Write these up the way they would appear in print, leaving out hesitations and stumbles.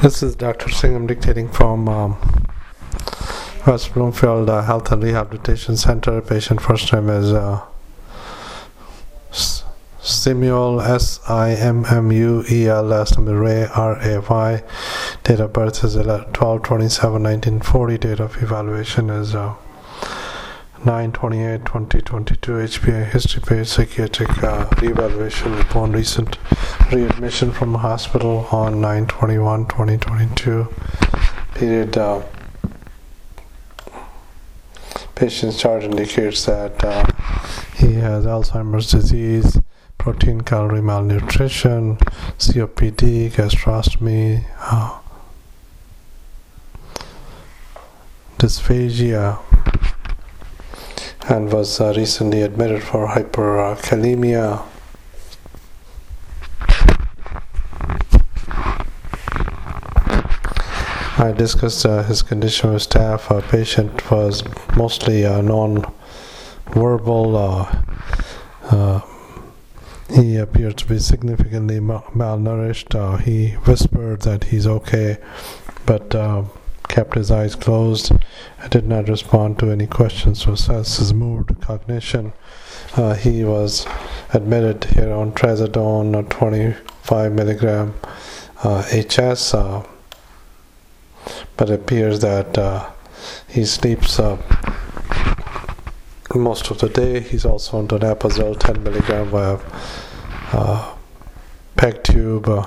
This is Dr. Singh. I'm dictating from West Bloomfield Health and Rehabilitation Center. Patient first name is Simuel, Simmuel. Last name is Ray, Ray. Date of birth is 12/27/1940. Date of evaluation is 9/28/2022. HPI history page, psychiatric reevaluation upon recent readmission from hospital on 9/21/2022. Period. Patient's chart indicates that he has Alzheimer's disease, protein calorie malnutrition, COPD, gastrostomy, dysphagia, and was recently admitted for hyperkalemia. I discussed his condition with staff. Patient was mostly non-verbal. He appeared to be significantly malnourished. He whispered that he's okay, but kept his eyes closed. I did not respond to any questions to assess his mood, cognition. He was admitted here on trazodone 25 milligram HS, but it appears that he sleeps most of the day. He's also on donepezil 10 milligram via PEG tube.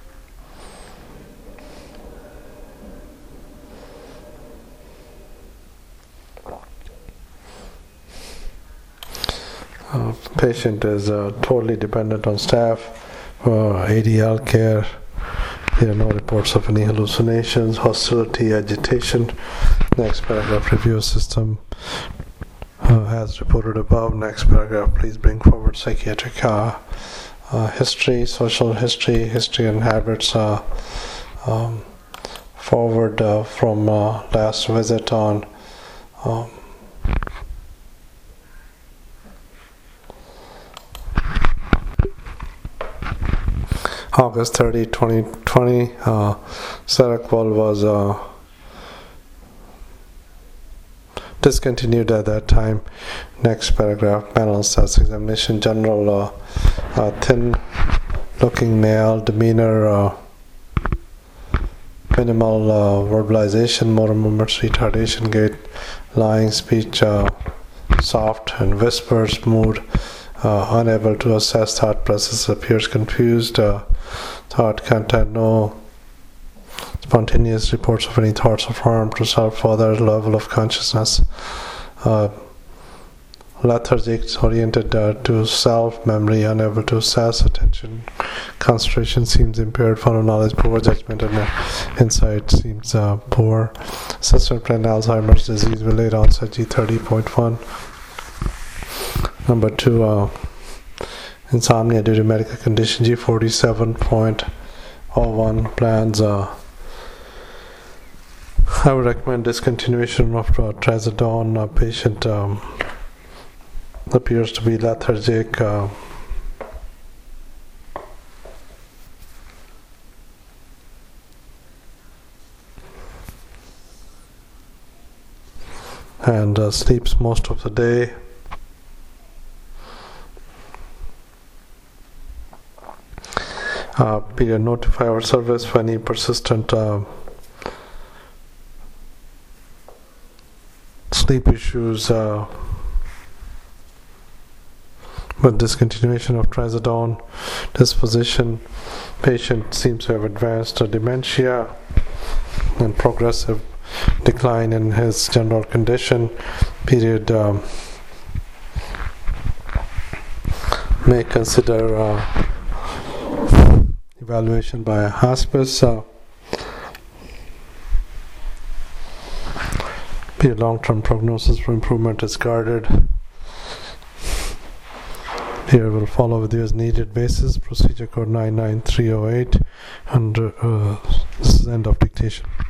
Patient is totally dependent on staff, ADL care. There are no reports of any hallucinations, hostility, agitation. Next paragraph, review system as reported above. Next paragraph, please bring forward psychiatric history, social history, history and habits forward from last visit on August 30, 2020. Seroquel was discontinued at that time. Next paragraph, mental status examination. General thin looking male, demeanor minimal verbalization, motor movements, retardation, gait, lying, speech soft and whispers, mood unable to assess thought process, appears confused, thought content, no spontaneous reports of any thoughts of harm to self or other, level of consciousness, lethargic, oriented to self, memory unable to assess, attention, concentration seems impaired, fun knowledge, poor judgment and insight seems poor. Assessment plan, Alzheimer's disease with late onset G30.1. Number 2, insomnia due to medical condition G47.01. plans. I would recommend discontinuation of trazodone. Patient appears to be lethargic. And sleeps most of the day. Notify our service for any persistent sleep issues with discontinuation of trazodone. Disposition, patient seems to have advanced dementia and progressive decline in his general condition. Period. May consider evaluation by a hospice. Long-term prognosis for improvement is guarded. Here will follow with you as needed basis. Procedure code 99308, and this is end of dictation.